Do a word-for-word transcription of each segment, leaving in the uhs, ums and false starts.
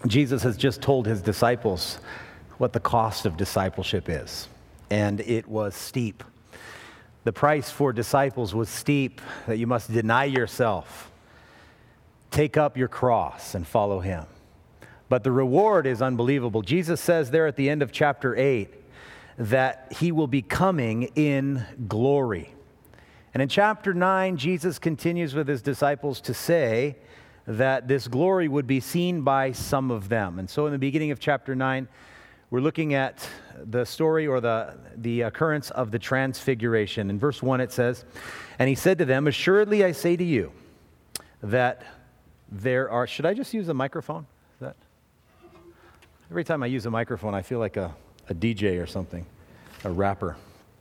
Jesus has just told his disciples what the cost of discipleship is, and it was steep. The price for disciples was steep, that you must deny yourself, take up your cross, and follow him. But the reward is unbelievable. Jesus says there at the end of chapter eight that he will be coming in glory. And in chapter nine, Jesus continues with his disciples to say that this glory would be seen by some of them. And so in the beginning of chapter nine, we're looking at the story or the, the occurrence of the transfiguration. In verse one it says, "And he said to them, assuredly I say to you that there are..." Should I just use a microphone? Is that... Every time I use a microphone, I feel like a, a D J or something, a rapper.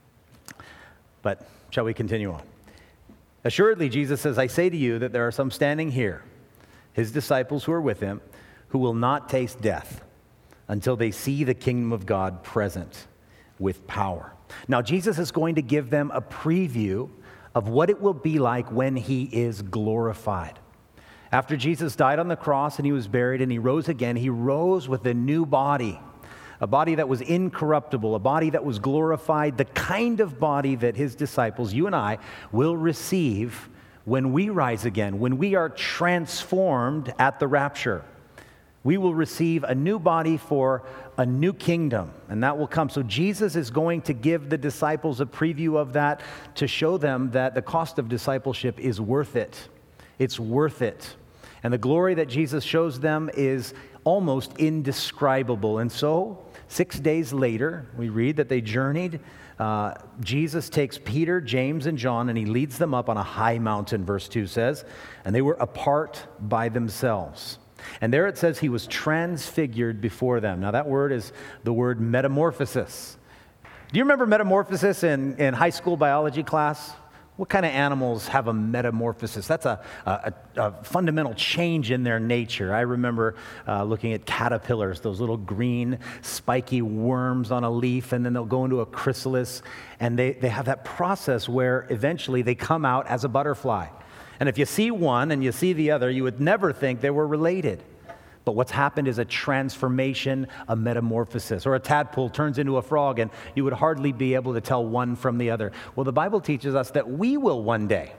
But shall we continue on? "Assuredly," Jesus says, "I say to you that there are some standing here, his disciples who are with him, who will not taste death until they see the kingdom of God present with power." Now, Jesus is going to give them a preview of what it will be like when he is glorified. After Jesus died on the cross and he was buried and he rose again, he rose with a new body, a body that was incorruptible, a body that was glorified, the kind of body that his disciples, you and I, will receive when we rise again, when we are transformed at the rapture. We will receive a new body for a new kingdom, and that will come. So Jesus is going to give the disciples a preview of that to show them that the cost of discipleship is worth it. It's worth it. And the glory that Jesus shows them is almost indescribable. And so, six days later, we read that they journeyed. Uh, Jesus takes Peter, James, and John, and he leads them up on a high mountain, verse two says, and they were apart by themselves. And there it says he was transfigured before them. Now that word is the word metamorphosis. Do you remember metamorphosis in, in high school biology class? What kind of animals have a metamorphosis? That's a, a, a fundamental change in their nature. I remember uh, looking at caterpillars, those little green spiky worms on a leaf, and then they'll go into a chrysalis, and they, they have that process where eventually they come out as a butterfly. And if you see one and you see the other, you would never think they were related. But what's happened is a transformation, a metamorphosis. Or a tadpole turns into a frog, and you would hardly be able to tell one from the other. Well, the Bible teaches us that we will one day.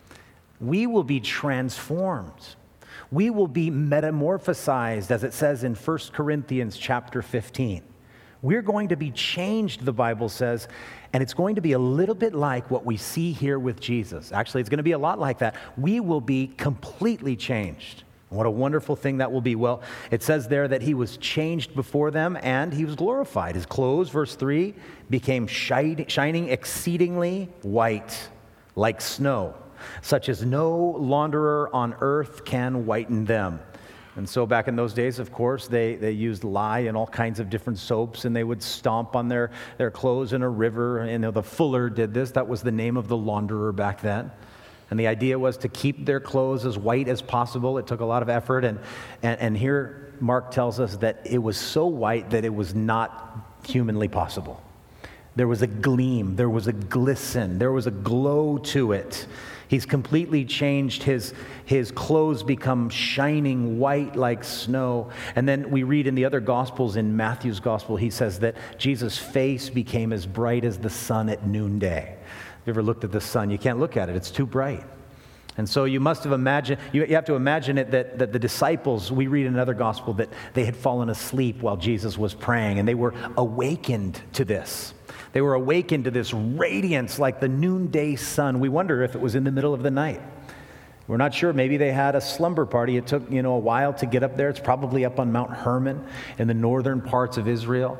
We will be transformed. We will be metamorphosized, as it says in First Corinthians chapter fifteen. We're going to be changed, the Bible says, and it's going to be a little bit like what we see here with Jesus. Actually, it's going to be a lot like that. We will be completely changed. What a wonderful thing that will be. Well, it says there that he was changed before them and he was glorified. His clothes, verse three, became shining exceedingly white like snow, such as no launderer on earth can whiten them. And so back in those days, of course, they, they used lye and all kinds of different soaps, and they would stomp on their, their clothes in a river. And you know, the fuller did this. That was the name of the launderer back then. And the idea was to keep their clothes as white as possible. It took a lot of effort. And, and, and here Mark tells us that it was so white that it was not humanly possible. There was a gleam. There was a glisten. There was a glow to it. He's completely changed. His, his clothes become shining white like snow. And then we read in the other Gospels, in Matthew's Gospel, he says that Jesus' face became as bright as the sun at noonday. Have you ever looked at the sun? You can't look at it. It's too bright. And so you must have imagined, you, you have to imagine it that, that the disciples, we read in another gospel that they had fallen asleep while Jesus was praying, and they were awakened to this. They were awakened to this radiance like the noonday sun. We wonder if it was in the middle of the night. We're not sure. Maybe they had a slumber party. It took, you know, a while to get up there. It's probably up on Mount Hermon in the northern parts of Israel.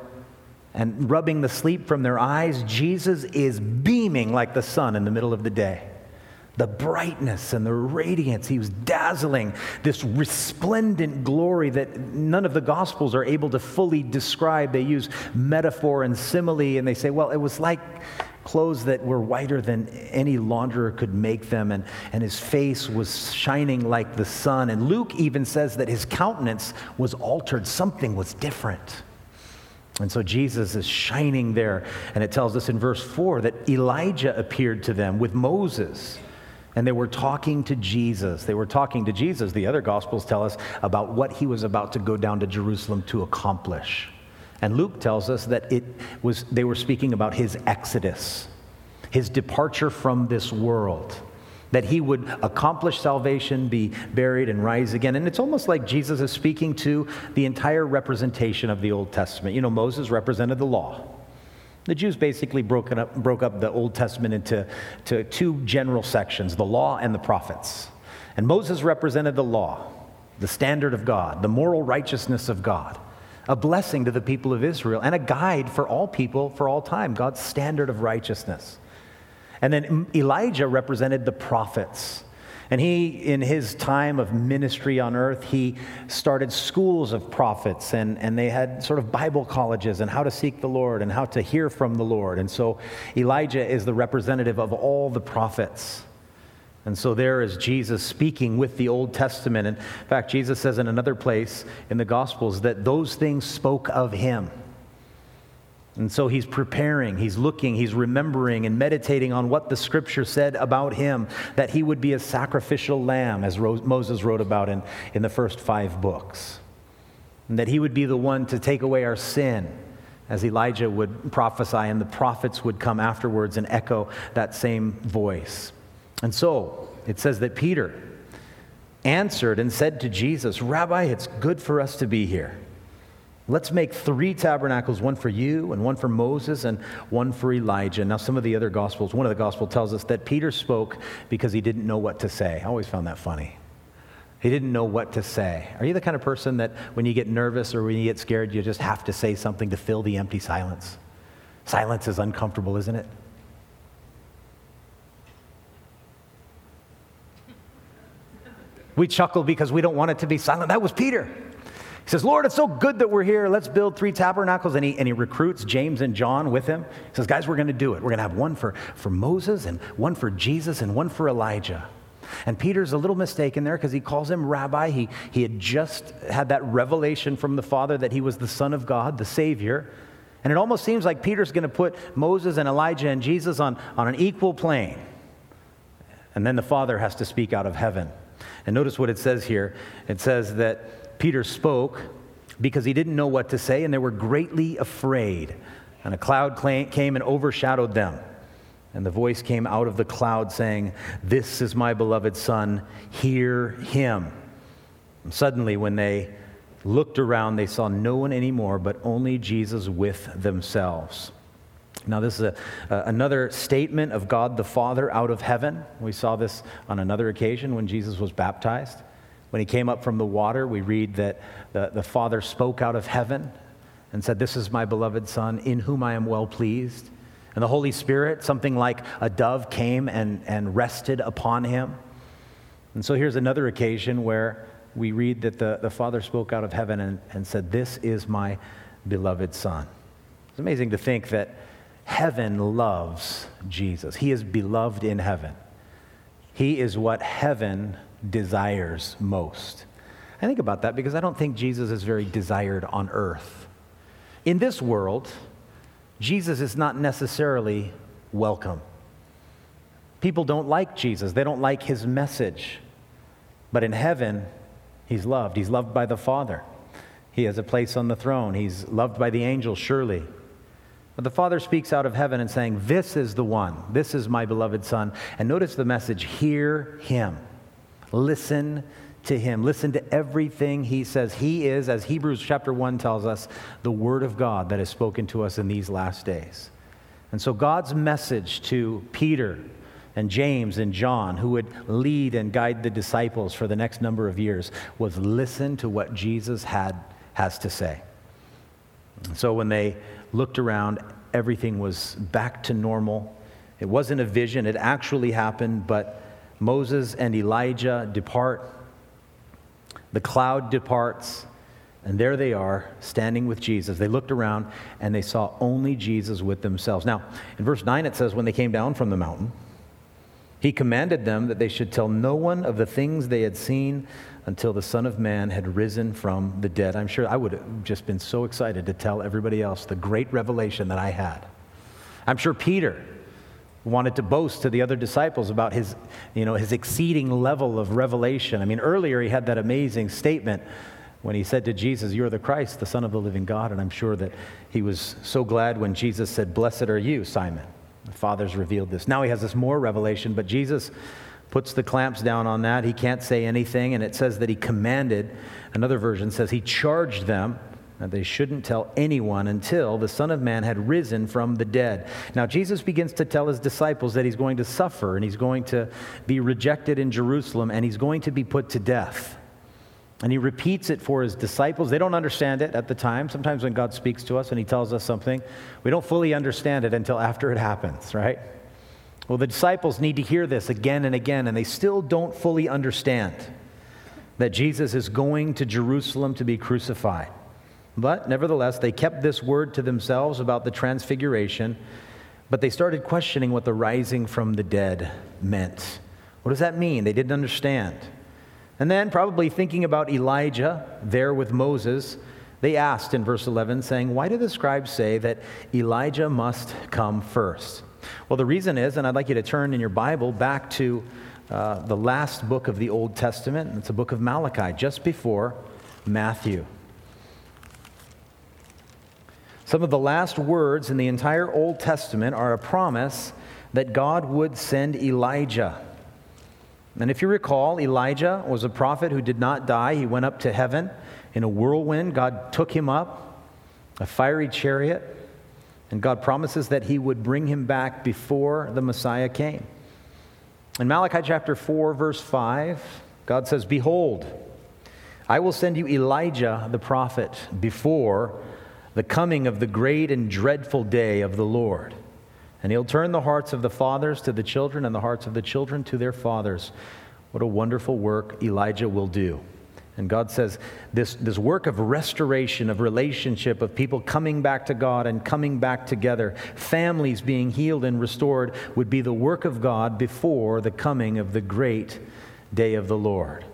And rubbing the sleep from their eyes, Jesus is beaming like the sun in the middle of the day. The brightness and the radiance, he was dazzling, this resplendent glory that none of the Gospels are able to fully describe. They use metaphor and simile, and they say, well, it was like clothes that were whiter than any launderer could make them, and, and his face was shining like the sun. And Luke even says that his countenance was altered. Something was different. And so Jesus is shining there. And it tells us in verse four that Elijah appeared to them with Moses. And they were talking to Jesus. They were talking to Jesus. The other Gospels tell us about what he was about to go down to Jerusalem to accomplish. And Luke tells us that it was they were speaking about his exodus, his departure from this world, that he would accomplish salvation, be buried, and rise again. And it's almost like Jesus is speaking to the entire representation of the Old Testament. You know, Moses represented the law. The Jews basically broke, it up, broke up the Old Testament into to two general sections, the law and the prophets. And Moses represented the law, the standard of God, the moral righteousness of God, a blessing to the people of Israel, and a guide for all people for all time, God's standard of righteousness. And then Elijah represented the prophets. And he, in his time of ministry on earth, he started schools of prophets, and, and they had sort of Bible colleges and how to seek the Lord and how to hear from the Lord. And so Elijah is the representative of all the prophets. And so there is Jesus speaking with the Old Testament. And in fact, Jesus says in another place in the Gospels that those things spoke of him. And so he's preparing, he's looking, he's remembering and meditating on what the Scripture said about him, that he would be a sacrificial lamb, as Moses wrote about in, in the first five books. And that he would be the one to take away our sin, as Elijah would prophesy, and the prophets would come afterwards and echo that same voice. And so it says that Peter answered and said to Jesus, "Rabbi, it's good for us to be here. Let's make three tabernacles, one for you and one for Moses and one for Elijah." Now, some of the other Gospels, one of the Gospels tells us that Peter spoke because he didn't know what to say. I always found that funny. He didn't know what to say. Are you the kind of person that when you get nervous or when you get scared, you just have to say something to fill the empty silence? Silence is uncomfortable, isn't it? We chuckle because we don't want it to be silent. That was Peter. He says, "Lord, it's so good that we're here. Let's build three tabernacles." And he, and he recruits James and John with him. He says, "Guys, we're going to do it. We're going to have one for, for Moses and one for Jesus and one for Elijah." And Peter's a little mistaken there because he calls him Rabbi. He, he had just had that revelation from the Father that he was the Son of God, the Savior. And it almost seems like Peter's going to put Moses and Elijah and Jesus on, on an equal plane. And then the Father has to speak out of heaven. And notice what it says here. It says that Peter spoke because he didn't know what to say, and they were greatly afraid. And a cloud came and overshadowed them. And the voice came out of the cloud saying, "This is my beloved Son, hear him." And suddenly, when they looked around, they saw no one anymore, but only Jesus with themselves. Now, this is a, uh, another statement of God the Father out of heaven. We saw this on another occasion when Jesus was baptized. When he came up from the water, we read that the, the Father spoke out of heaven and said, "This is my beloved Son, in whom I am well pleased." And the Holy Spirit, something like a dove, came and, and rested upon him. And so here's another occasion where we read that the, the Father spoke out of heaven and, and said, "This is my beloved Son." It's amazing to think that heaven loves Jesus. He is beloved in heaven. He is what heaven desires most. I think about that because I don't think Jesus is very desired on earth. In this world, Jesus is not necessarily welcome. People don't like Jesus. They don't like his message. But in heaven, he's loved. He's loved by the Father. He has a place on the throne. He's loved by the angels, surely. But the Father speaks out of heaven and saying, "This is the one. This is my beloved Son." And notice the message, hear him. Listen to him. Listen to everything he says. He is, as Hebrews chapter one tells us, the Word of God that is spoken to us in these last days. And so God's message to Peter and James and John, who would lead and guide the disciples for the next number of years, was listen to what Jesus had has to say. And so when they looked around, everything was back to normal. It wasn't a vision. It actually happened, but Moses and Elijah depart. The cloud departs, and there they are, standing with Jesus. They looked around, and they saw only Jesus with themselves. Now, in verse nine, it says, when they came down from the mountain, he commanded them that they should tell no one of the things they had seen until the Son of Man had risen from the dead. I'm sure I would have just been so excited to tell everybody else the great revelation that I had. I'm sure Peter wanted to boast to the other disciples about his, you know, his exceeding level of revelation. I mean, earlier he had that amazing statement when he said to Jesus, "You are the Christ, the Son of the living God." And I'm sure that he was so glad when Jesus said, "Blessed are you, Simon. The Father's revealed this." Now he has this more revelation, but Jesus puts the clamps down on that. He can't say anything, and it says that he commanded. Another version says he charged them that they shouldn't tell anyone until the Son of Man had risen from the dead. Now, Jesus begins to tell his disciples that he's going to suffer, and he's going to be rejected in Jerusalem, and he's going to be put to death. And he repeats it for his disciples. They don't understand it at the time. Sometimes when God speaks to us and he tells us something, we don't fully understand it until after it happens, right? Well, the disciples need to hear this again and again, and they still don't fully understand that Jesus is going to Jerusalem to be crucified. But nevertheless, they kept this word to themselves about the transfiguration, but they started questioning what the rising from the dead meant. What does that mean? They didn't understand. And then, probably thinking about Elijah there with Moses, they asked in verse eleven, saying, "Why do the scribes say that Elijah must come first?" Well, the reason is, and I'd like you to turn in your Bible back to uh, the last book of the Old Testament. It's the book of Malachi, just before Matthew. Some of the last words in the entire Old Testament are a promise that God would send Elijah. And if you recall, Elijah was a prophet who did not die. He went up to heaven in a whirlwind. God took him up, a fiery chariot, and God promises that he would bring him back before the Messiah came. In Malachi chapter four, verse five, God says, "Behold, I will send you Elijah the prophet before the coming of the great and dreadful day of the Lord. And he'll turn the hearts of the fathers to the children and the hearts of the children to their fathers." What a wonderful work Elijah will do. And God says this, this work of restoration, of relationship, of people coming back to God and coming back together, families being healed and restored, would be the work of God before the coming of the great day of the Lord.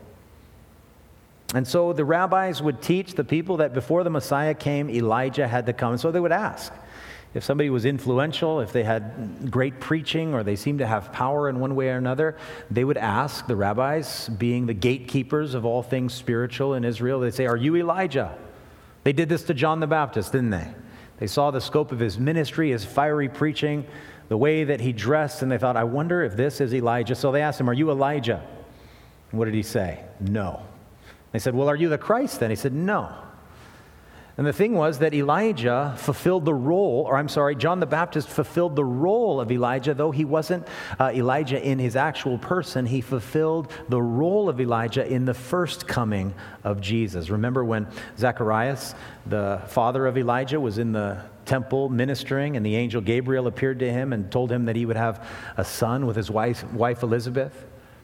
And so the rabbis would teach the people that before the Messiah came, Elijah had to come. And so they would ask, if somebody was influential, if they had great preaching, or they seemed to have power in one way or another, they would ask the rabbis, being the gatekeepers of all things spiritual in Israel, they'd say, "Are you Elijah?" They did this to John the Baptist, didn't they? They saw the scope of his ministry, his fiery preaching, the way that he dressed, and they thought, "I wonder if this is Elijah." So they asked him, "Are you Elijah?" And what did he say? "No." They said, "Well, are you the Christ then?" He said, "No." And the thing was that Elijah fulfilled the role, or I'm sorry, John the Baptist fulfilled the role of Elijah, though he wasn't uh, Elijah in his actual person. He fulfilled the role of Elijah in the first coming of Jesus. Remember when Zacharias, the father of Elijah, was in the temple ministering, and the angel Gabriel appeared to him and told him that he would have a son with his wife, wife Elizabeth?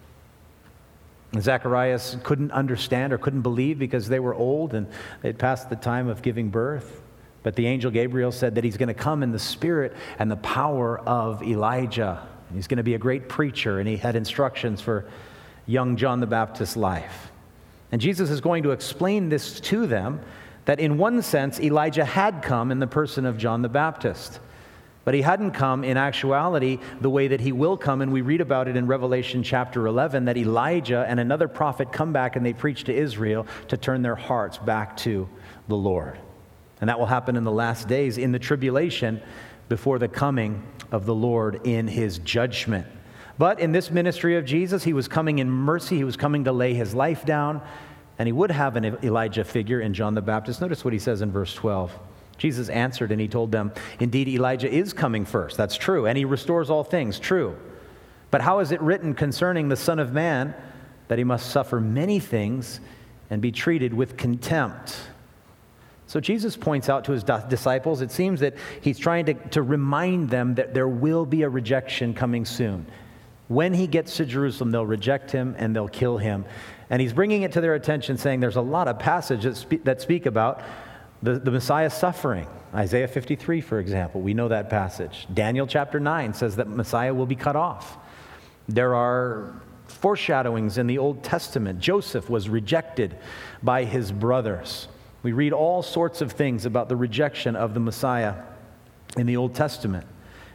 And Zacharias couldn't understand or couldn't believe because they were old and they'd passed the time of giving birth. But the angel Gabriel said that he's going to come in the spirit and the power of Elijah. He's going to be a great preacher, and he had instructions for young John the Baptist's life. And Jesus is going to explain this to them, that in one sense Elijah had come in the person of John the Baptist. But he hadn't come in actuality the way that he will come, and we read about it in Revelation chapter eleven, that Elijah and another prophet come back and they preach to Israel to turn their hearts back to the Lord. And that will happen in the last days, in the tribulation, before the coming of the Lord in his judgment. But in this ministry of Jesus, he was coming in mercy, he was coming to lay his life down, and he would have an Elijah figure in John the Baptist. Notice what he says in verse twelve. Jesus answered and he told them, "Indeed, Elijah is coming first." That's true. "And he restores all things." True. "But how is it written concerning the Son of Man that he must suffer many things and be treated with contempt?" So Jesus points out to his disciples, it seems that he's trying to, to remind them that there will be a rejection coming soon. When he gets to Jerusalem, they'll reject him and they'll kill him. And he's bringing it to their attention, saying there's a lot of passages that speak, that speak about The, the Messiah suffering. Isaiah fifty-three, for example, we know that passage. Daniel chapter nine says that Messiah will be cut off. There are foreshadowings in the Old Testament. Joseph was rejected by his brothers. We read all sorts of things about the rejection of the Messiah in the Old Testament.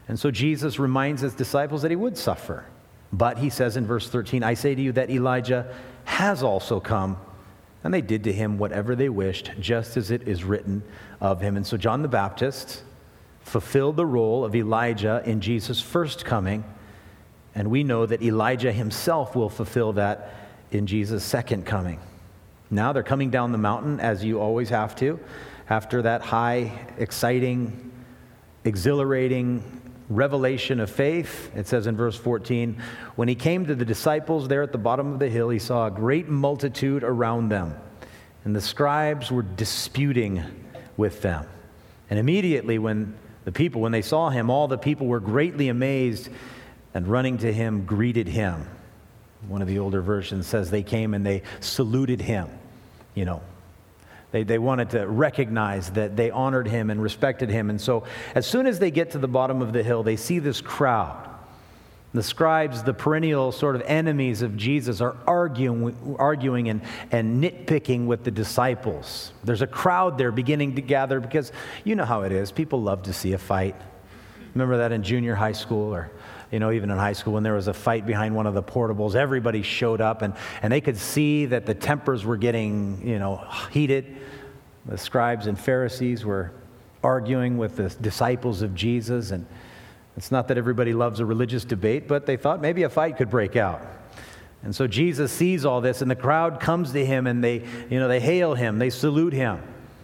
And so Jesus reminds his disciples that he would suffer. But he says in verse thirteen, I say to you that Elijah has also come, and they did to him whatever they wished, just as it is written of him. And so John the Baptist fulfilled the role of Elijah in Jesus' first coming, and we know that Elijah himself will fulfill that in Jesus' second coming. Now they're coming down the mountain, as you always have to, after that high, exciting, exhilarating revelation of faith. It says in verse fourteen, when he came to the disciples there at the bottom of the hill, he saw a great multitude around them, and the scribes were disputing with them. And immediately when the people, when they saw him, all the people were greatly amazed, and running to him, greeted him. One of the older versions says they came and they saluted him. You know, They, they wanted to recognize that they honored him and respected him. And so as soon as they get to the bottom of the hill, they see this crowd. The scribes, the perennial sort of enemies of Jesus, are arguing, arguing and, and nitpicking with the disciples. There's a crowd there beginning to gather because you know how it is. People love to see a fight. Remember that in junior high school, or you know, even in high school, when there was a fight behind one of the portables, everybody showed up, and, and they could see that the tempers were getting, you know, heated. The scribes and Pharisees were arguing with the disciples of Jesus, and it's not that everybody loves a religious debate, but they thought maybe a fight could break out. And so Jesus sees all this, and the crowd comes to him, and they, you know, they hail him, they salute him.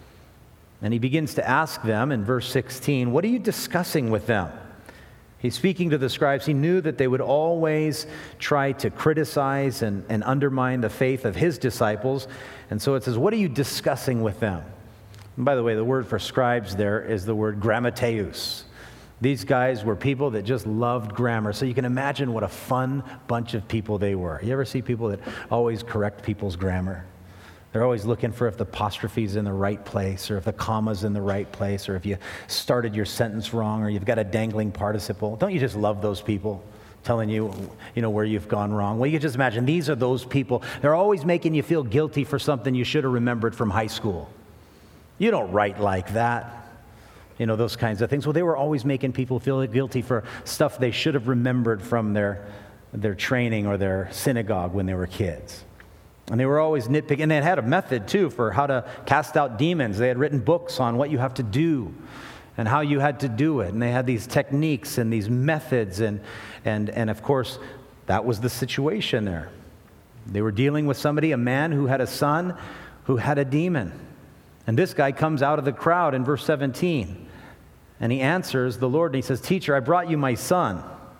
And he begins to ask them in verse sixteen, what are you discussing with them? He's speaking to the scribes. He knew that they would always try to criticize and, and undermine the faith of his disciples. And so it says, what are you discussing with them? And by the way, the word for scribes there is the word grammateus. These guys were people that just loved grammar. So you can imagine what a fun bunch of people they were. You ever see people that always correct people's grammar? They're always looking for if the apostrophe's in the right place, or if the comma's in the right place, or if you started your sentence wrong, or you've got a dangling participle. Don't you just love those people telling you, you know, where you've gone wrong? Well, you can just imagine these are those people. They're always making you feel guilty for something you should have remembered from high school. You don't write like that. You know, those kinds of things. Well, they were always making people feel guilty for stuff they should have remembered from their, their training or their synagogue when they were kids. And they were always nitpicking. And they had a method, too, for how to cast out demons. They had written books on what you have to do and how you had to do it. And they had these techniques and these methods. And, and, and of course, that was the situation there. They were dealing with somebody, a man who had a son who had a demon. And this guy comes out of the crowd in verse seventeen. And he answers the Lord, and he says, Teacher, I brought you my son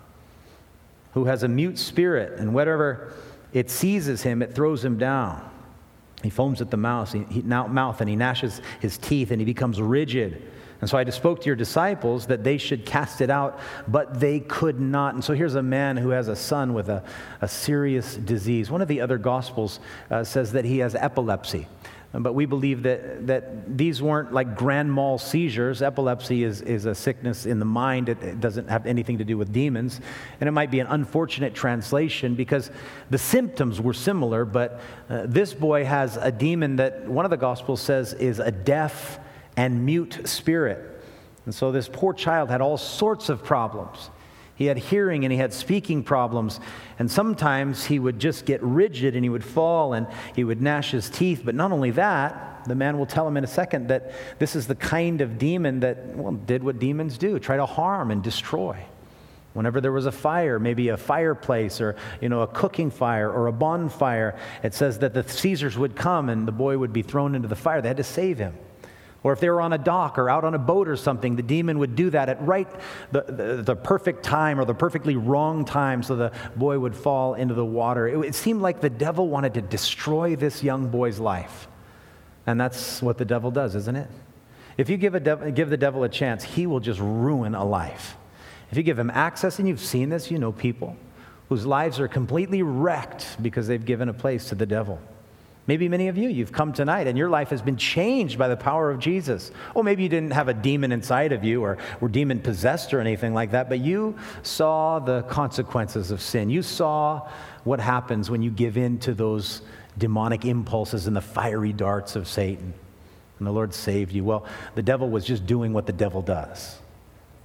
who has a mute spirit, and whatever it seizes him, it throws him down. He foams at the mouth, he, he, mouth and he gnashes his teeth, and he becomes rigid. And so I just spoke to your disciples that they should cast it out, but they could not. And so here's a man who has a son with a, a serious disease. One of the other Gospels uh, says that he has epilepsy. But we believe that, that these weren't like grand mal seizures. Epilepsy is, is a sickness in the mind. It, it doesn't have anything to do with demons. And it might be an unfortunate translation because the symptoms were similar, but uh, this boy has a demon that one of the Gospels says is a deaf and mute spirit. And so this poor child had all sorts of problems. He had hearing and he had speaking problems. And sometimes he would just get rigid and he would fall and he would gnash his teeth. But not only that, the man will tell him in a second that this is the kind of demon that, well, did what demons do, try to harm and destroy. Whenever there was a fire, maybe a fireplace or, you know, a cooking fire or a bonfire, it says that the Caesars would come and the boy would be thrown into the fire. They had to save him. Or if they were on a dock or out on a boat or something, the demon would do that at right the, the, the perfect time or the perfectly wrong time, so the boy would fall into the water. It, it seemed like the devil wanted to destroy this young boy's life. And that's what the devil does, isn't it? If you give, a dev- give the devil a chance, he will just ruin a life. If you give him access, and you've seen this, you know people whose lives are completely wrecked because they've given a place to the devil. Maybe many of you, you've come tonight and your life has been changed by the power of Jesus. Oh, maybe you didn't have a demon inside of you or were demon possessed or anything like that, but you saw the consequences of sin. You saw what happens when you give in to those demonic impulses and the fiery darts of Satan. And the Lord saved you. Well, the devil was just doing what the devil does.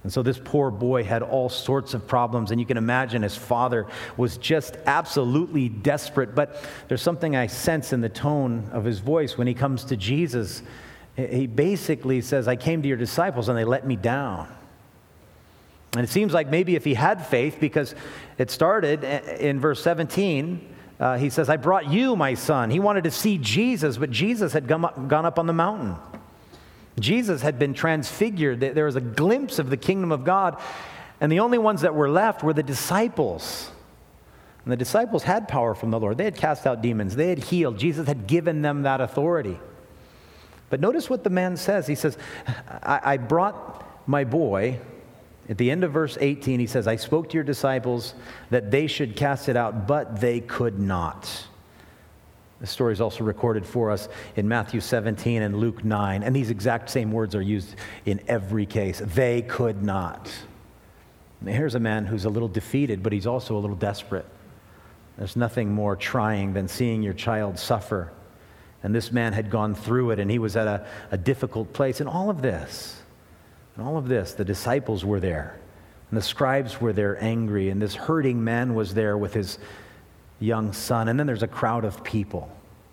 And so this poor boy had all sorts of problems, and you can imagine his father was just absolutely desperate. But there's something I sense in the tone of his voice when he comes to Jesus. He basically says, I came to your disciples and they let me down. And it seems like maybe if he had faith, because it started in verse seventeen, uh, he says, I brought you, my son. He wanted to see Jesus, but Jesus had gone up, gone up on the mountain. Jesus had been transfigured. There was a glimpse of the kingdom of God, and the only ones that were left were the disciples. And the disciples had power from the Lord. They had cast out demons. They had healed. Jesus had given them that authority. But notice what the man says. He says, I, I brought my boy. At the end of verse eighteen, he says, I spoke to your disciples that they should cast it out, but they could not. The story is also recorded for us in Matthew seventeen and Luke nine, and these exact same words are used in every case. They could not. And here's a man who's a little defeated, but he's also a little desperate. There's nothing more trying than seeing your child suffer. And this man had gone through it, and he was at a, a difficult place. And all of this, and all of this, the disciples were there, and the scribes were there angry, and this hurting man was there with his young son, and then there's a crowd of people.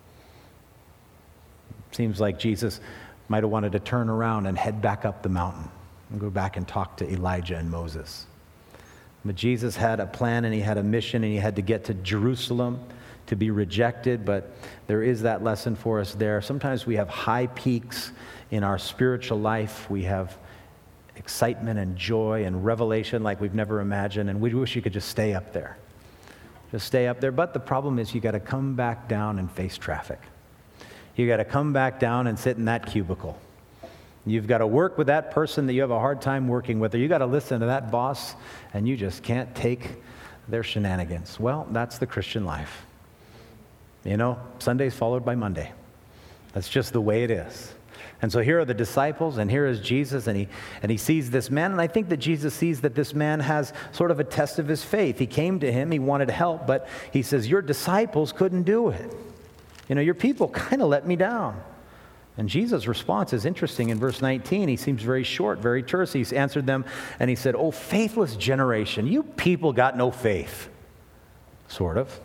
Seems like Jesus might have wanted to turn around and head back up the mountain and go back and talk to Elijah and Moses. But Jesus had a plan, and he had a mission, and he had to get to Jerusalem to be rejected. But there is that lesson for us there. Sometimes we have high peaks in our spiritual life. We have excitement and joy and revelation like we've never imagined, and we wish you could just stay up there. Just stay up there. But the problem is you got to come back down and face traffic. You got to come back down and sit in that cubicle. You've got to work with that person that you have a hard time working with, or you got to listen to that boss, and you just can't take their shenanigans. Well, that's the Christian life. You know, Sunday's followed by Monday. That's just the way it is. And so here are the disciples, and here is Jesus, and he and he sees this man, and I think that Jesus sees that this man has sort of a test of his faith. He came to him, he wanted help, but he says, your disciples couldn't do it. You know, your people kind of let me down. And Jesus' response is interesting in verse nineteen. He seems very short, very terse. He's answered them, and he said, oh, faithless generation, you people got no faith. Sort of.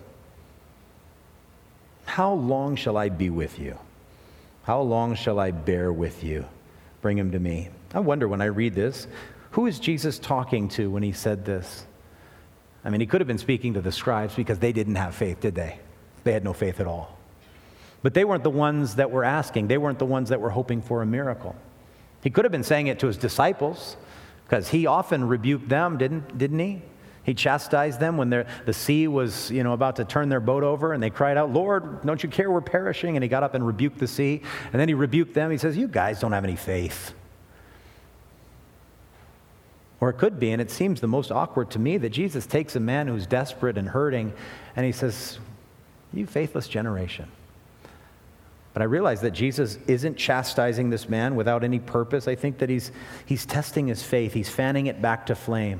How long shall I be with you? How long shall I bear with you? Bring him to me. I wonder when I read this, who is Jesus talking to when he said this? I mean, he could have been speaking to the scribes because they didn't have faith, did they? They had no faith at all. But they weren't the ones that were asking. They weren't the ones that were hoping for a miracle. He could have been saying it to his disciples because he often rebuked them, didn't, didn't he? He chastised them when the sea was, you know, about to turn their boat over, and they cried out, Lord, don't you care we're perishing? And he got up and rebuked the sea. And then he rebuked them. He says, you guys don't have any faith. Or it could be, and it seems the most awkward to me, that Jesus takes a man who's desperate and hurting, and he says, you faithless generation. But I realize that Jesus isn't chastising this man without any purpose. I think that he's he's testing his faith. He's fanning it back to flame.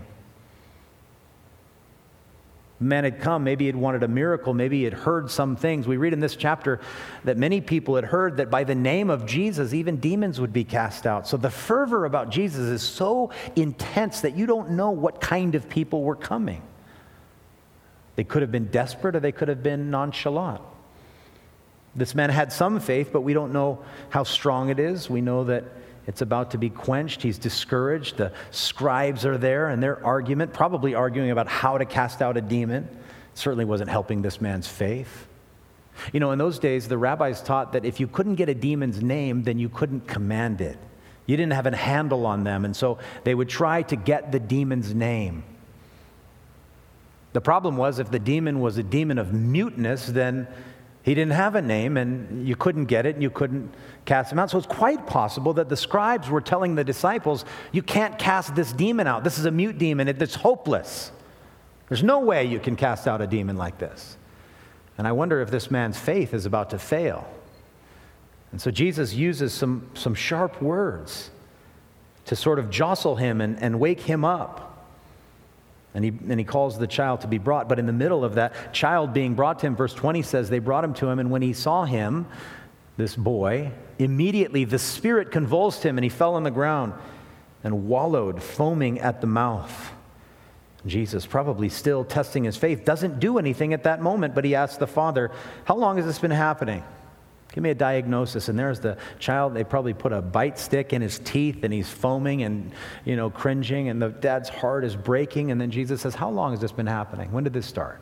The man had come, maybe he'd wanted a miracle, maybe he had heard some things. We read in this chapter that many people had heard that by the name of Jesus, even demons would be cast out. So the fervor about Jesus is so intense that you don't know what kind of people were coming. They could have been desperate, or they could have been nonchalant. This man had some faith, but we don't know how strong it is. We know that it's about to be quenched. He's discouraged. The scribes are there, and their argument, probably arguing about how to cast out a demon, certainly wasn't helping this man's faith. You know, in those days, the rabbis taught that if you couldn't get a demon's name, then you couldn't command it. You didn't have a handle on them, and so they would try to get the demon's name. The problem was, if the demon was a demon of muteness, then he didn't have a name, and you couldn't get it, and you couldn't cast him out. So it's quite possible that the scribes were telling the disciples, you can't cast this demon out. This is a mute demon. It's hopeless. There's no way you can cast out a demon like this. And I wonder if this man's faith is about to fail. And so Jesus uses some, some sharp words to sort of jostle him and, and wake him up. And he, and he calls the child to be brought. But in the middle of that child being brought to him, verse twenty says, they brought him to him, and when he saw him, this boy, immediately the spirit convulsed him, and he fell on the ground. and wallowed, foaming at the mouth. Jesus, probably still testing his faith, doesn't do anything at that moment, but he asks the father, how long has this been happening? Give me a diagnosis. And there's the child. They probably put a bite stick in his teeth, and he's foaming and, you know, cringing, and the dad's heart is breaking. And then Jesus says, how long has this been happening? When did this start?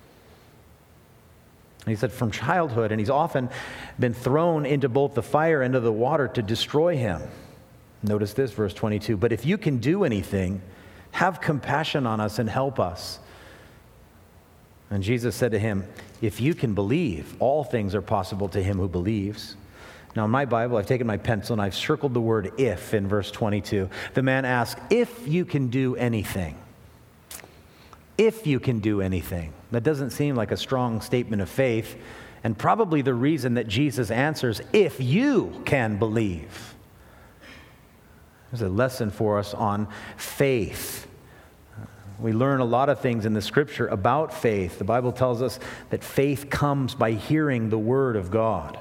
And he said, from childhood, and he's often been thrown into both the fire and into the water to destroy him. Notice this, verse twenty-two, but if you can do anything, have compassion on us and help us. And Jesus said to him, if you can believe, all things are possible to him who believes. Now in my Bible, I've taken my pencil and I've circled the word if in verse twenty-two. The man asked, if you can do anything. If you can do anything. That doesn't seem like a strong statement of faith, and probably the reason that Jesus answers, if you can believe. There's a lesson for us on faith. We learn a lot of things in the Scripture about faith. The Bible tells us that faith comes by hearing the Word of God.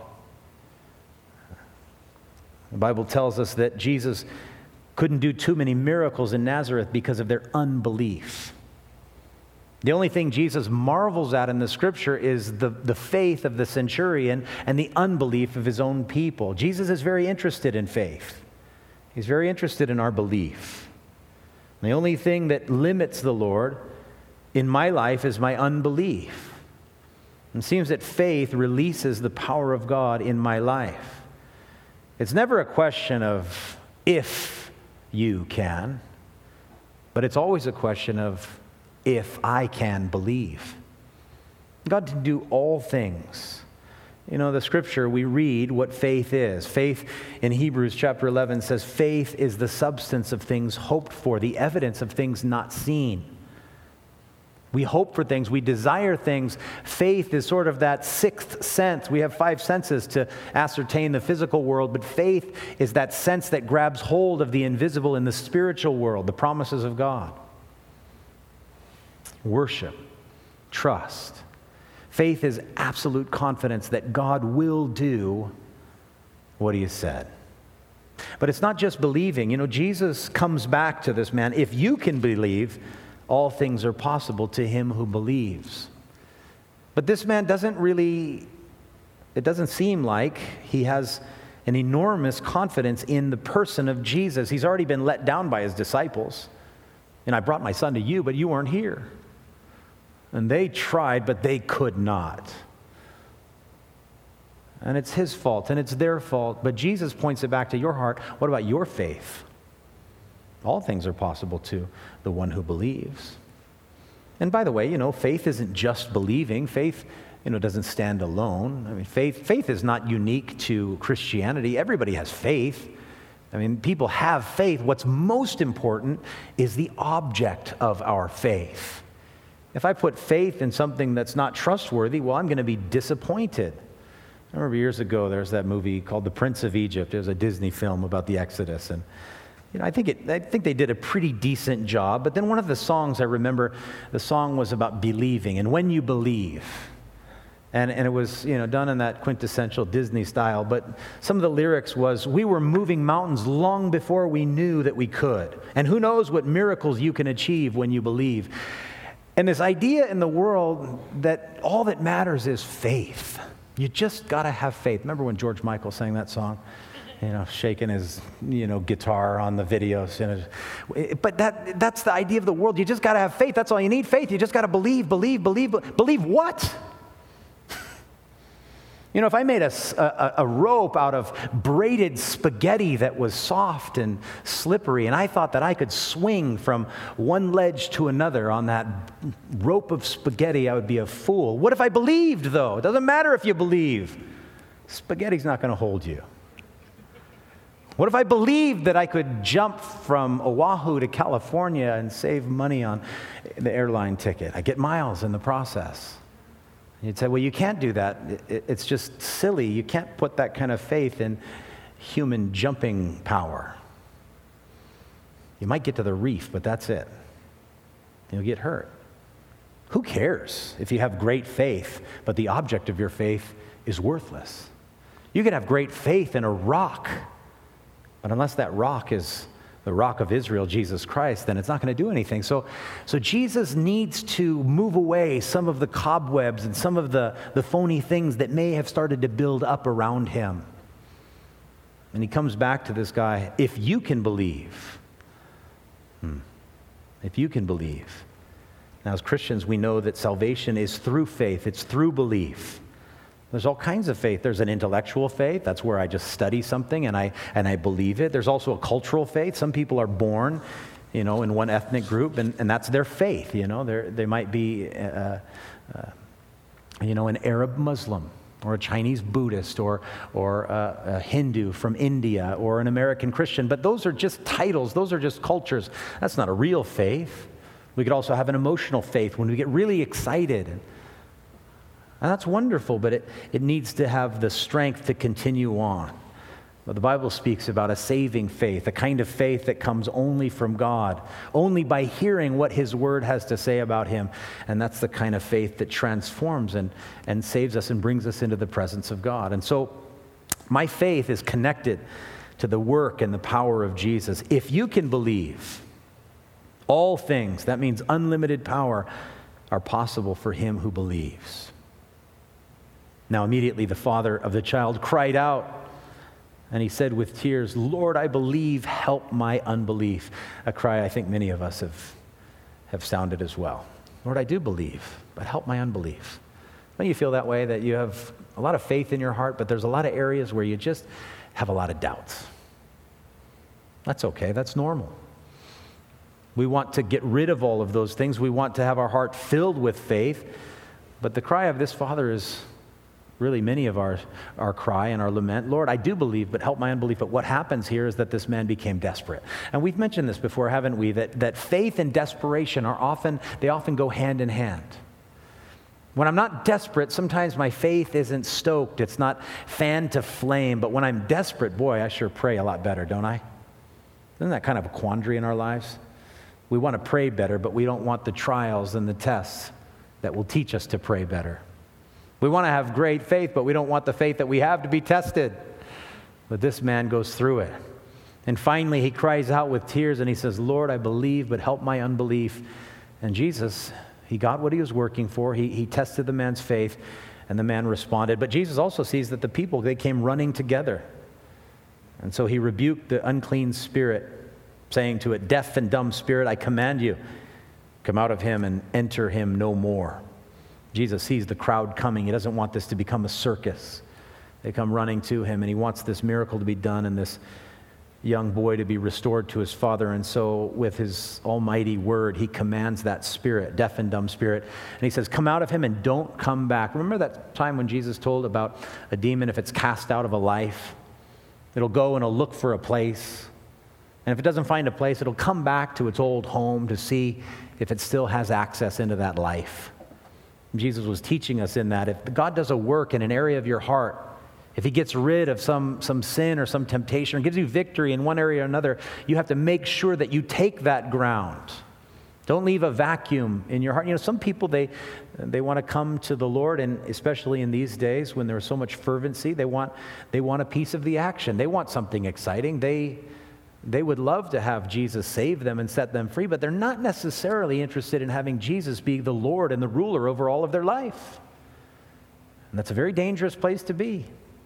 The Bible tells us that Jesus couldn't do too many miracles in Nazareth because of their unbelief. The only thing Jesus marvels at in the Scripture is the, the faith of the centurion and the unbelief of his own people. Jesus is very interested in faith. He's very interested in our belief. And the only thing that limits the Lord in my life is my unbelief. It seems that faith releases the power of God in my life. It's never a question of if you can, but it's always a question of if I can believe. God can do all things. You know, the Scripture, we read what faith is. Faith in Hebrews chapter eleven says, faith is the substance of things hoped for, the evidence of things not seen. We hope for things, we desire things. Faith is sort of that sixth sense. We have five senses to ascertain the physical world, but faith is that sense that grabs hold of the invisible in the spiritual world, the promises of God. Worship, trust. Faith is absolute confidence that God will do what he has said. But it's not just believing. You know, Jesus comes back to this man. If you can believe, all things are possible to him who believes. But this man doesn't really, it doesn't seem like he has an enormous confidence in the person of Jesus. He's already been let down by his disciples. And I brought my son to you, but you weren't here. And they tried, but they could not. And it's his fault, and it's their fault. But Jesus points it back to your heart. What about your faith? All things are possible to the one who believes. And by the way, you know, faith isn't just believing. Faith, you know, doesn't stand alone. I mean, faith, faith is not unique to Christianity. Everybody has faith. I mean, people have faith. What's most important is the object of our faith. If I put faith in something that's not trustworthy, well, I'm going to be disappointed. I remember years ago, there was that movie called The Prince of Egypt. It was a Disney film about the Exodus. And, you know, I think it, I think they did a pretty decent job. But then one of the songs I remember, the song was about believing. And when you believe. And, and it was, you know, done in that quintessential Disney style. But some of the lyrics was, we were moving mountains long before we knew that we could. And who knows what miracles you can achieve when you believe. And this idea in the world that all that matters is faith. You just got to have faith. Remember when George Michael sang that song? You know, shaking his, you know, guitar on the videos. You know. But that that's the idea of the world. You just got to have faith. That's all you need, faith. You just got to believe, believe, believe. Believe what? You know, if I made a, a, a rope out of braided spaghetti that was soft and slippery, and I thought that I could swing from one ledge to another on that rope of spaghetti, I would be a fool. What if I believed, though? It doesn't matter if you believe. Spaghetti's not going to hold you. What if I believed that I could jump from Oahu to California and save money on the airline ticket? I get miles in the process. You'd say, well, you can't do that. It's just silly. You can't put that kind of faith in human jumping power. You might get to the reef, but that's it. You'll get hurt. Who cares if you have great faith, but the object of your faith is worthless? You can have great faith in a rock, but unless that rock is the rock of Israel, Jesus Christ, then it's not going to do anything. So, so Jesus needs to move away some of the cobwebs and some of the, the phony things that may have started to build up around him. And he comes back to this guy, if you can believe. Hmm. If you can believe. Now, as Christians, we know that salvation is through faith. It's through belief. There's all kinds of faith. There's an intellectual faith. That's where I just study something and I and I believe it. There's also a cultural faith. Some people are born, you know, in one ethnic group, and, and that's their faith. You know, They're, they might be, uh, uh, you know, an Arab Muslim or a Chinese Buddhist or or a, a Hindu from India or an American Christian. But those are just titles. Those are just cultures. That's not a real faith. We could also have an emotional faith when we get really excited. And that's wonderful, but it, it needs to have the strength to continue on. But the Bible speaks about a saving faith, a kind of faith that comes only from God, only by hearing what His Word has to say about Him. And that's the kind of faith that transforms and, and saves us and brings us into the presence of God. And so my faith is connected to the work and the power of Jesus. If you can believe, all things, that means unlimited power, are possible for him who believes. Now immediately the father of the child cried out, and he said with tears, Lord, I believe, help my unbelief. A cry I think many of us have, have sounded as well. Lord, I do believe, but help my unbelief. Don't you feel that way, that you have a lot of faith in your heart, but there's a lot of areas where you just have a lot of doubts? That's okay, that's normal. We want to get rid of all of those things. We want to have our heart filled with faith, but the cry of this father is really many of our, our cry and our lament. Lord, I do believe, but help my unbelief. But what happens here is that this man became desperate. And we've mentioned this before, haven't we? That, that faith and desperation are often, they often go hand in hand. When I'm not desperate, sometimes my faith isn't stoked. It's not fanned to flame. But when I'm desperate, boy, I sure pray a lot better, don't I? Isn't that kind of a quandary in our lives? We want to pray better, but we don't want the trials and the tests that will teach us to pray better. We want to have great faith, but we don't want the faith that we have to be tested. But this man goes through it. And finally, he cries out with tears and he says, Lord, I believe, but help my unbelief. And Jesus, he got what he was working for. He, he tested the man's faith, and the man responded. But Jesus also sees that the people, they came running together. And so he rebuked the unclean spirit, saying to it, deaf and dumb spirit, I command you, come out of him and enter him no more. Jesus sees the crowd coming. He doesn't want this to become a circus. They come running to him, and he wants this miracle to be done and this young boy to be restored to his father. And so with his almighty word, he commands that spirit, deaf and dumb spirit, and he says, come out of him and don't come back. Remember that time when Jesus told about a demon, if it's cast out of a life, it'll go and it'll look for a place. And if it doesn't find a place, it'll come back to its old home to see if it still has access into that life. Jesus was teaching us in that if God does a work in an area of your heart, if he gets rid of some, some sin or some temptation or gives you victory in one area or another, you have to make sure that you take that ground. Don't leave a vacuum in your heart. You know, some people, they they want to come to the Lord, and especially in these days when there's so much fervency, they want they want a piece of the action. They want something exciting. They They would love to have Jesus save them and set them free, but they're not necessarily interested in having Jesus be the Lord and the ruler over all of their life. And that's a very dangerous place to be.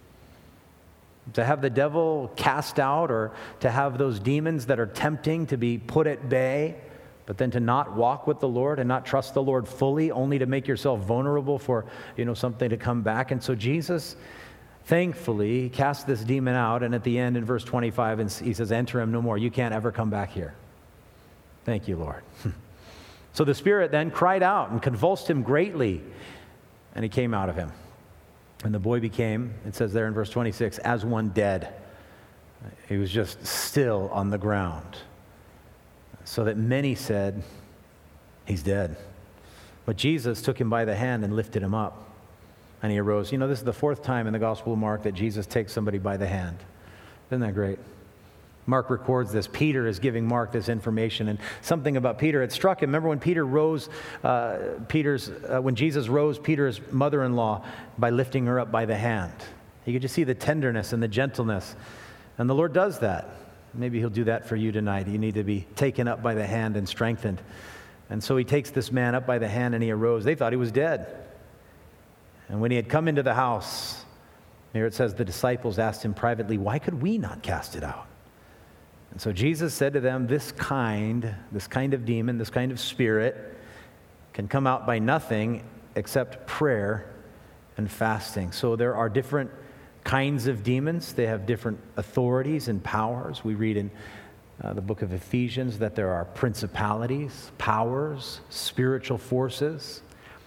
To have the devil cast out, or to have those demons that are tempting to be put at bay, but then to not walk with the Lord and not trust the Lord fully, only to make yourself vulnerable for, you know, something to come back. And so Jesus, thankfully, he cast this demon out, and at the end in verse twenty-five, and he says, enter him no more. You can't ever come back here. Thank you, Lord. So the spirit then cried out and convulsed him greatly, and he came out of him. And the boy became, it says there in verse twenty-six, as one dead. He was just still on the ground. So that many said, he's dead. But Jesus took him by the hand and lifted him up. And he arose. You know, this is the fourth time in the Gospel of Mark that Jesus takes somebody by the hand. Isn't that great? Mark records this. Peter is giving Mark this information, and something about Peter had struck him. Remember when Peter rose, uh, Peter's, uh, when Jesus rose Peter's mother-in-law by lifting her up by the hand. You could just see the tenderness and the gentleness. And the Lord does that. Maybe he'll do that for you tonight. You need to be taken up by the hand and strengthened. And so he takes this man up by the hand and he arose. They thought he was dead. And when he had come into the house, here it says the disciples asked him privately, why could we not cast it out? And so Jesus said to them, this kind, this kind of demon, this kind of spirit can come out by nothing except prayer and fasting. So there are different kinds of demons. They have different authorities and powers. We read in uh, the book of Ephesians that there are principalities, powers, spiritual forces.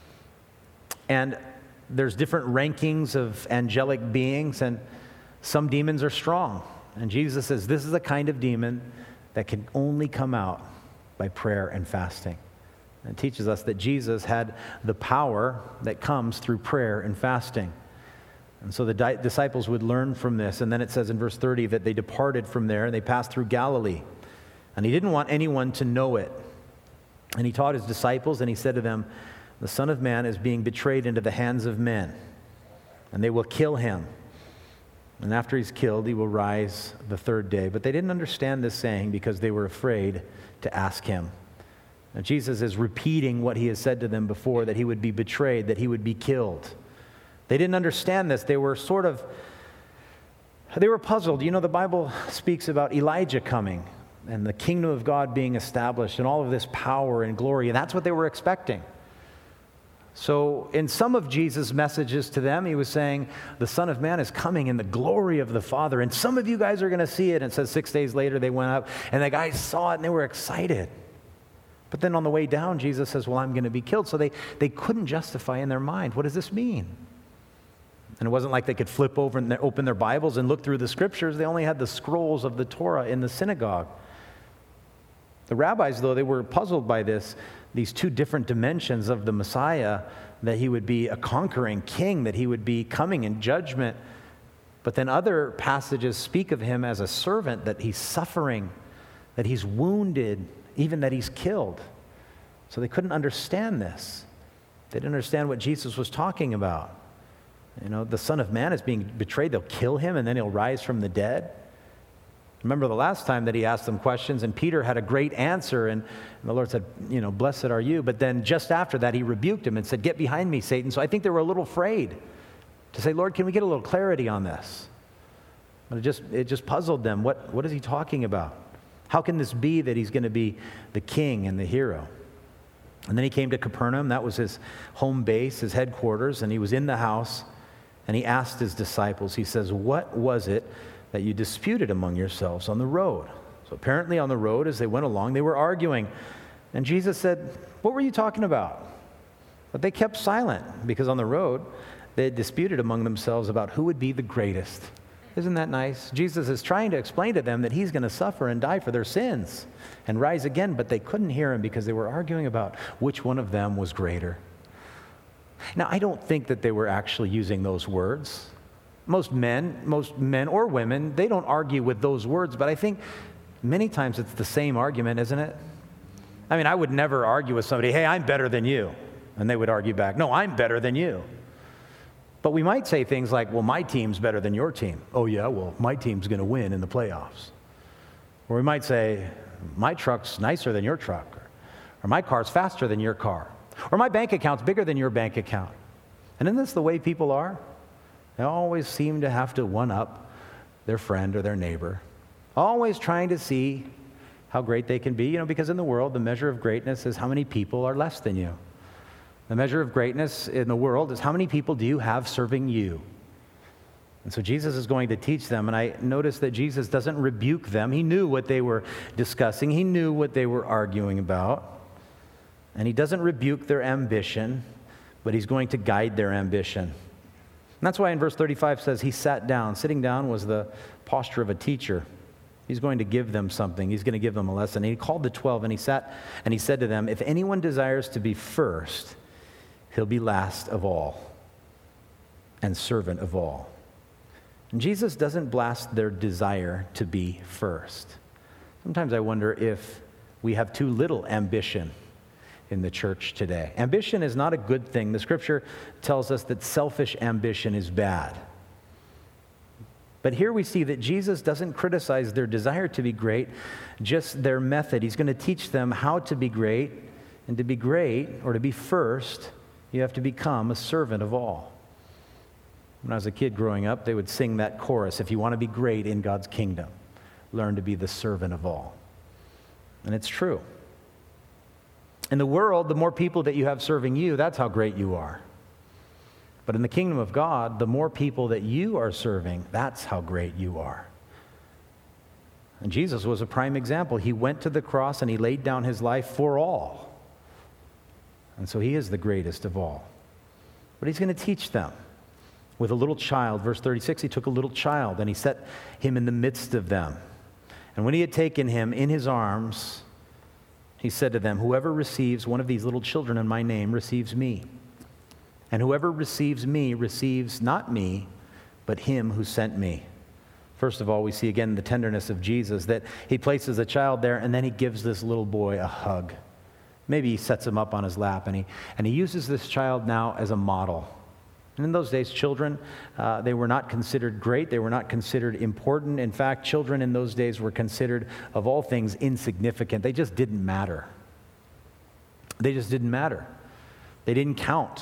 And there's different rankings of angelic beings, and some demons are strong. And Jesus says this is a kind of demon that can only come out by prayer and fasting. And it teaches us that Jesus had the power that comes through prayer and fasting. And so the di- disciples would learn from this. And then it says in verse thirty that they departed from there and they passed through Galilee. And he didn't want anyone to know it. And he taught his disciples and he said to them, the Son of Man is being betrayed into the hands of men, and they will kill him. And after he's killed, he will rise the third day. But they didn't understand this saying because they were afraid to ask him. Now, Jesus is repeating what he has said to them before, that he would be betrayed, that he would be killed. They didn't understand this. They were sort of, they were puzzled. You know, the Bible speaks about Elijah coming and the kingdom of God being established and all of this power and glory, and that's what they were expecting. So in some of Jesus' messages to them, he was saying, the Son of Man is coming in the glory of the Father, and some of you guys are going to see it. And it says six days later they went up, and the guys saw it, and they were excited. But then on the way down, Jesus says, well, I'm going to be killed. So they, they couldn't justify in their mind, what does this mean? And it wasn't like they could flip over and open their Bibles and look through the Scriptures. They only had the scrolls of the Torah in the synagogue. The rabbis, though, they were puzzled by this, these two different dimensions of the Messiah, that he would be a conquering king, that he would be coming in judgment. But then other passages speak of him as a servant, that he's suffering, that he's wounded, even that he's killed. So they couldn't understand this. They didn't understand what Jesus was talking about. You know, the Son of Man is being betrayed. They'll kill him, and then he'll rise from the dead. Remember the last time that he asked them questions, and Peter had a great answer, and the Lord said, you know, blessed are you. But then just after that, he rebuked him and said, get behind me, Satan. So I think they were a little afraid to say, Lord, can we get a little clarity on this? But it just, it just puzzled them. What, what is he talking about? How can this be that he's going to be the king and the hero? And then he came to Capernaum. That was his home base, his headquarters, and he was in the house, and he asked his disciples, he says, what was it that you disputed among yourselves on the road? So apparently on the road, as they went along, they were arguing. And Jesus said, what were you talking about? But they kept silent, because on the road, they had disputed among themselves about who would be the greatest. Isn't that nice? Jesus is trying to explain to them that he's going to suffer and die for their sins and rise again, but they couldn't hear him because they were arguing about which one of them was greater. Now, I don't think that they were actually using those words. Most men, most men or women, they don't argue with those words, but I think many times it's the same argument, isn't it? I mean, I would never argue with somebody, hey, I'm better than you. And they would argue back, no, I'm better than you. But we might say things like, well, my team's better than your team. Oh, yeah, well, my team's going to win in the playoffs. Or we might say, my truck's nicer than your truck. Or, or my car's faster than your car. Or my bank account's bigger than your bank account. And isn't this the way people are? They always seem to have to one-up their friend or their neighbor. Always trying to see how great they can be. You know, because in the world, the measure of greatness is how many people are less than you. The measure of greatness in the world is how many people do you have serving you? And so Jesus is going to teach them, and I notice that Jesus doesn't rebuke them. He knew what they were discussing. He knew what they were arguing about. And he doesn't rebuke their ambition, but he's going to guide their ambition. And that's why in verse thirty-five says he sat down. Sitting down was the posture of a teacher. He's going to give them something. He's going to give them a lesson. And he called the twelve, and he sat and he said to them, if anyone desires to be first, he'll be last of all and servant of all. And Jesus doesn't blast their desire to be first. Sometimes I wonder if we have too little ambition in the church today. Ambition is not a good thing. The scripture tells us that selfish ambition is bad. But here we see that Jesus doesn't criticize their desire to be great, just their method. He's going to teach them how to be great, and to be great, or to be first, you have to become a servant of all. When I was a kid growing up, they would sing that chorus, if you want to be great in God's kingdom, learn to be the servant of all. And it's true. In the world, the more people that you have serving you, that's how great you are. But in the kingdom of God, the more people that you are serving, that's how great you are. And Jesus was a prime example. He went to the cross and he laid down his life for all. And so he is the greatest of all. But he's going to teach them. With a little child, verse thirty-six, he took a little child and he set him in the midst of them. And when he had taken him in his arms, he said to them, whoever receives one of these little children in my name receives me. And whoever receives me receives not me, but him who sent me. First of all, we see again the tenderness of Jesus, that he places a child there and then he gives this little boy a hug. Maybe he sets him up on his lap and he, and he uses this child now as a model. And in those days, children, uh, they were not considered great. They were not considered important. In fact, children in those days were considered, of all things, insignificant. They just didn't matter. They just didn't matter. They didn't count.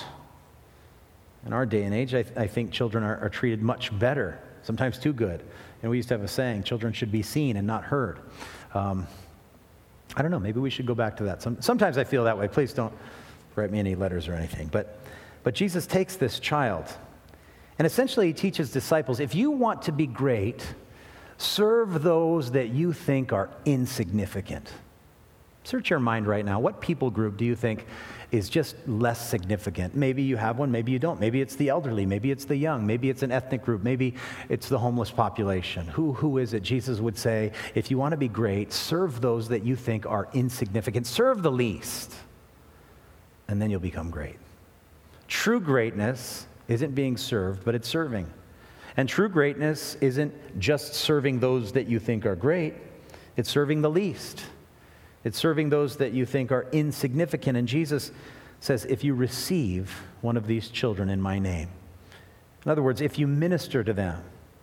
In our day and age, I, th- I think children are, are treated much better, sometimes too good. And we used to have a saying, children should be seen and not heard. Um, I don't know, maybe we should go back to that. Some, sometimes I feel that way. Please don't write me any letters or anything. But, but Jesus takes this child, and essentially he teaches disciples, if you want to be great, serve those that you think are insignificant. Search your mind right now. What people group do you think is just less significant? Maybe you have one, maybe you don't. Maybe it's the elderly, maybe it's the young, maybe it's an ethnic group, maybe it's the homeless population. Who, who is it? Jesus would say, if you want to be great, serve those that you think are insignificant. Serve the least, and then you'll become great. True greatness isn't being served, but it's serving. And true greatness isn't just serving those that you think are great, it's serving the least. It's serving those that you think are insignificant. And Jesus says, if you receive one of these children in my name, in other words, if you minister to them,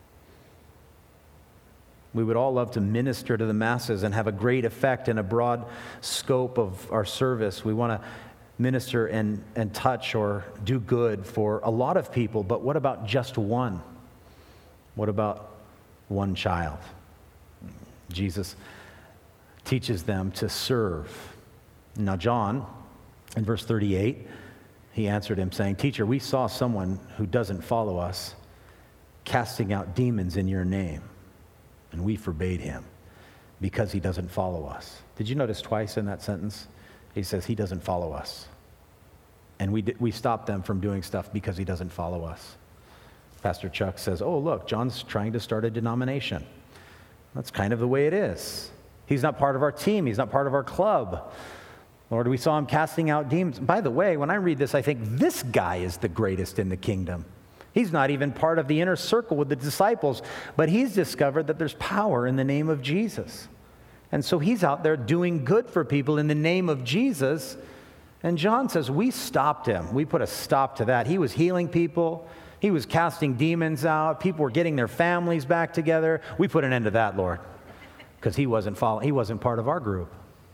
we would all love to minister to the masses and have a great effect and a broad scope of our service. We want to minister and, and touch or do good for a lot of people, but what about just one? What about one child? Jesus teaches them to serve. Now John, in verse thirty-eight, he answered him saying, Teacher, we saw someone who doesn't follow us casting out demons in your name, and we forbade him because he doesn't follow us. Did you notice twice in that sentence? He says he doesn't follow us. And we, we stopped them from doing stuff because he doesn't follow us. Pastor Chuck says, oh, look, John's trying to start a denomination. That's kind of the way it is. He's not part of our team. He's not part of our club. Lord, we saw him casting out demons. By the way, when I read this, I think this guy is the greatest in the kingdom. He's not even part of the inner circle with the disciples, but he's discovered that there's power in the name of Jesus. And so he's out there doing good for people in the name of Jesus. And John says, we stopped him. We put a stop to that. He was healing people. He was casting demons out. People were getting their families back together. We put an end to that, Lord, because he wasn't following, he wasn't part of our group.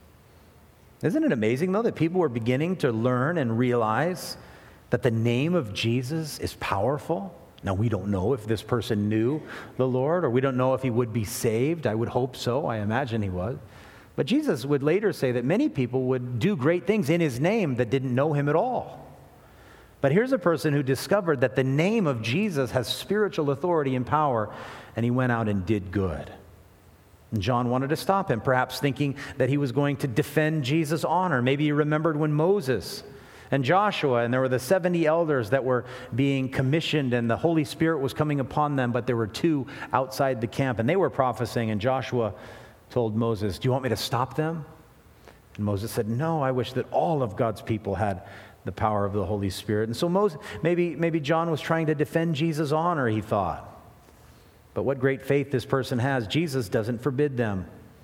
Isn't it amazing, though, that people were beginning to learn and realize that the name of Jesus is powerful? Now, we don't know if this person knew the Lord, or we don't know if he would be saved. I would hope so. I imagine he was. But Jesus would later say that many people would do great things in his name that didn't know him at all. But here's a person who discovered that the name of Jesus has spiritual authority and power, and he went out and did good. And John wanted to stop him, perhaps thinking that he was going to defend Jesus' honor. Maybe he remembered when Moses and Joshua, and there were the seventy elders that were being commissioned, and the Holy Spirit was coming upon them, but there were two outside the camp, and they were prophesying, and Joshua told Moses, do you want me to stop them? And Moses said, no, I wish that all of God's people had the power of the Holy Spirit. And so Moses, maybe, maybe John was trying to defend Jesus' honor, he thought. But what great faith this person has. Jesus doesn't forbid them.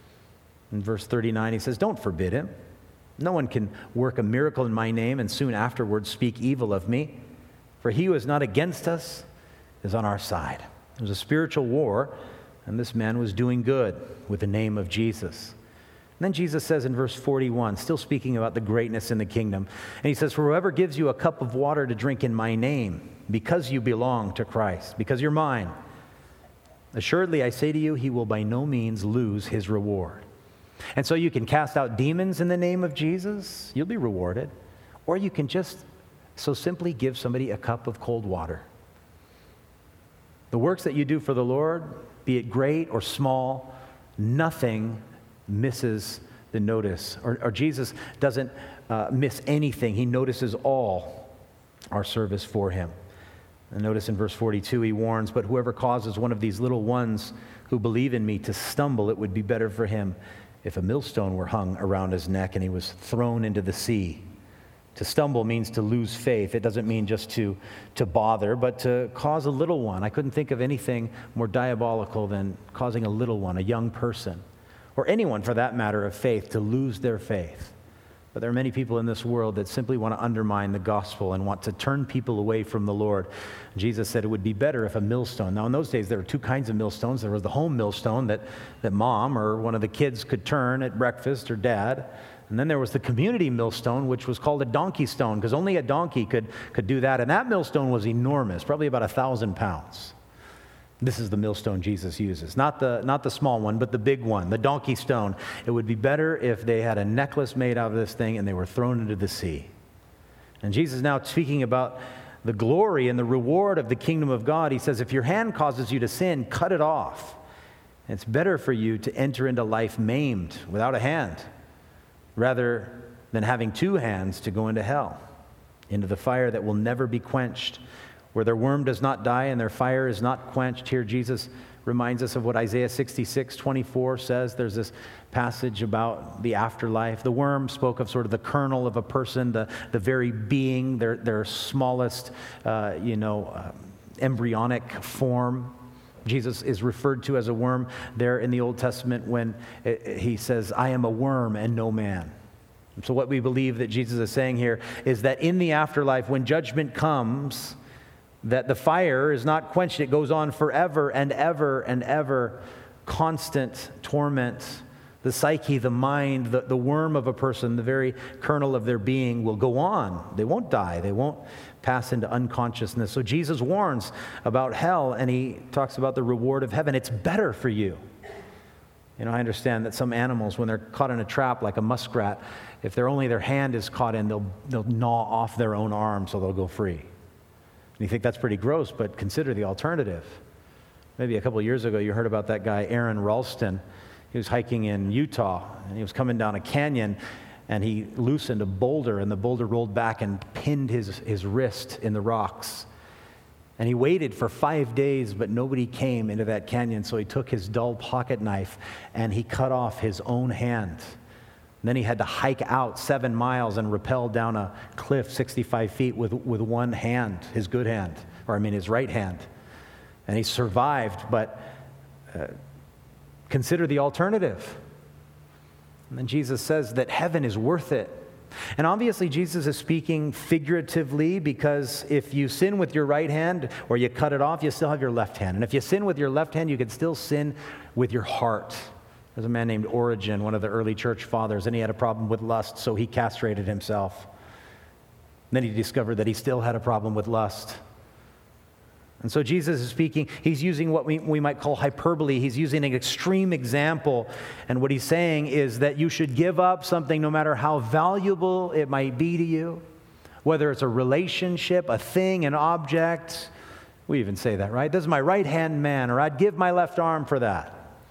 In verse thirty-nine, he says, don't forbid him. No one can work a miracle in my name and soon afterwards speak evil of me. For he who is not against us is on our side. It was a spiritual war, and this man was doing good with the name of Jesus. And then Jesus says in verse forty-one, still speaking about the greatness in the kingdom, and he says, "For whoever gives you a cup of water to drink in my name, because you belong to Christ, because you're mine, assuredly I say to you, he will by no means lose his reward." And so you can cast out demons in the name of Jesus, you'll be rewarded. Or you can just so simply give somebody a cup of cold water. The works that you do for the Lord, be it great or small, nothing misses the notice. Or, or Jesus doesn't uh, miss anything. He notices all our service for him. And notice in verse forty-two, he warns, "But whoever causes one of these little ones who believe in me to stumble, it would be better for him if a millstone were hung around his neck and he was thrown into the sea." To stumble means to lose faith. It doesn't mean just to, to bother, but to cause a little one. I couldn't think of anything more diabolical than causing a little one, a young person, or anyone for that matter of faith, to lose their faith. But there are many people in this world that simply want to undermine the gospel and want to turn people away from the Lord. Jesus said it would be better if a millstone. Now in those days there were two kinds of millstones. There was the home millstone that, that mom or one of the kids could turn at breakfast, or dad. And then there was the community millstone, which was called a donkey stone, because only a donkey could, could do that. And that millstone was enormous, probably about a thousand pounds. This is the millstone Jesus uses. Not the, not the small one, but the big one, the donkey stone. It would be better if they had a necklace made out of this thing and they were thrown into the sea. And Jesus is now speaking about the glory and the reward of the kingdom of God. He says, if your hand causes you to sin, cut it off. It's better for you to enter into life maimed, without a hand, rather than having two hands to go into hell, into the fire that will never be quenched, where their worm does not die and their fire is not quenched. Here Jesus reminds us of what Isaiah sixty-six twenty-four says. There's this passage about the afterlife. The worm spoke of sort of the kernel of a person, the, the very being, their, their smallest, uh, you know, uh, embryonic form. Jesus is referred to as a worm there in the Old Testament when it, he says, "I am a worm and no man." And so what we believe that Jesus is saying here is that in the afterlife, when judgment comes, that the fire is not quenched. It goes on forever and ever and ever. Constant torment. The psyche, the mind, the, the worm of a person, the very kernel of their being will go on. They won't die. They won't pass into unconsciousness. So Jesus warns about hell, and he talks about the reward of heaven. It's better for you. You know, I understand that some animals, when they're caught in a trap, like a muskrat, if they're only their hand is caught in, they'll, they'll gnaw off their own arm so they'll go free. And you think that's pretty gross, but consider the alternative. Maybe a couple of years ago, you heard about that guy, Aaron Ralston. He was hiking in Utah, and he was coming down a canyon, and he loosened a boulder, and the boulder rolled back and pinned his, his wrist in the rocks. And he waited for five days, but nobody came into that canyon, so he took his dull pocket knife, and he cut off his own hand. And then he had to hike out seven miles and rappel down a cliff sixty-five feet with, with one hand, his good hand, or I mean his right hand. And he survived, but uh, consider the alternative. And then Jesus says that heaven is worth it. And obviously Jesus is speaking figuratively, because if you sin with your right hand or you cut it off, you still have your left hand. And if you sin with your left hand, you can still sin with your heart. There's a man named Origen, one of the early church fathers, and he had a problem with lust, so he castrated himself. And then he discovered that he still had a problem with lust. And so Jesus is speaking, he's using what we, we might call hyperbole. He's using an extreme example. And what he's saying is that you should give up something no matter how valuable it might be to you, whether it's a relationship, a thing, an object. We even say that, right? This is my right-hand man, or I'd give my left arm for that.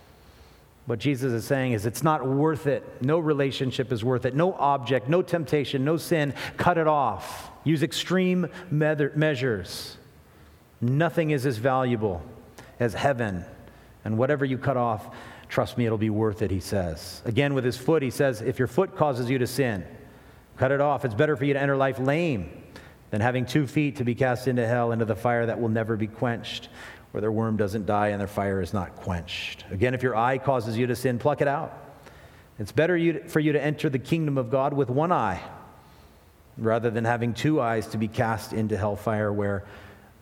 What Jesus is saying is it's not worth it. No relationship is worth it. No object, no temptation, no sin. Cut it off. Use extreme measures. Nothing is as valuable as heaven. And whatever you cut off, trust me, it'll be worth it, he says. Again, with his foot, he says, if your foot causes you to sin, cut it off. It's better for you to enter life lame than having two feet to be cast into hell, into the fire that will never be quenched, where their worm doesn't die and their fire is not quenched. Again, if your eye causes you to sin, pluck it out. It's better you, for you to enter the kingdom of God with one eye, rather than having two eyes to be cast into hellfire, where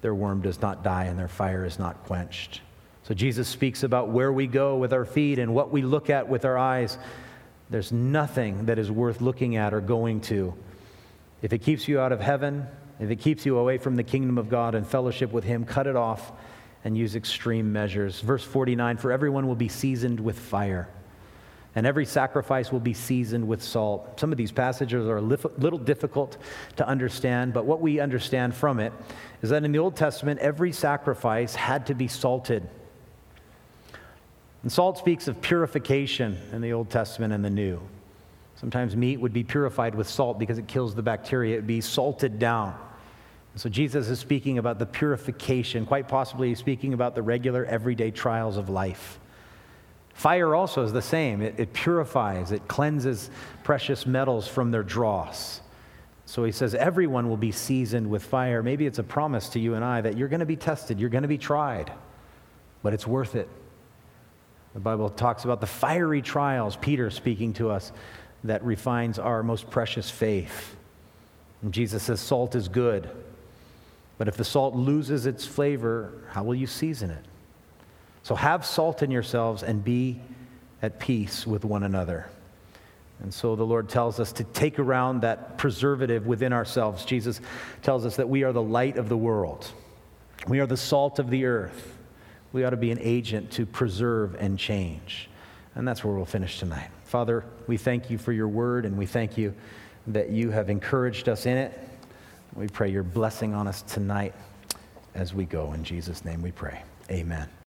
their worm does not die and their fire is not quenched. So Jesus speaks about where we go with our feet and what we look at with our eyes. There's nothing that is worth looking at or going to. If it keeps you out of heaven, if it keeps you away from the kingdom of God and fellowship with Him, cut it off and use extreme measures. Verse forty-nine, for everyone will be seasoned with fire, and every sacrifice will be seasoned with salt. Some of these passages are a little difficult to understand, but what we understand from it is that in the Old Testament, every sacrifice had to be salted. And salt speaks of purification in the Old Testament and the New. Sometimes meat would be purified with salt because it kills the bacteria. It would be salted down. And so Jesus is speaking about the purification. Quite possibly he's speaking about the regular, everyday trials of life. Fire also is the same. It, it purifies, it cleanses precious metals from their dross. So he says everyone will be seasoned with fire. Maybe it's a promise to you and I that you're going to be tested, you're going to be tried, but it's worth it. The Bible talks about the fiery trials, Peter speaking to us, that refines our most precious faith. And Jesus says salt is good, but if the salt loses its flavor, how will you season it? So have salt in yourselves and be at peace with one another. And so the Lord tells us to take around that preservative within ourselves. Jesus tells us that we are the light of the world. We are the salt of the earth. We ought to be an agent to preserve and change. And that's where we'll finish tonight. Father, we thank you for your word, and we thank you that you have encouraged us in it. We pray your blessing on us tonight as we go. In Jesus' name we pray. Amen.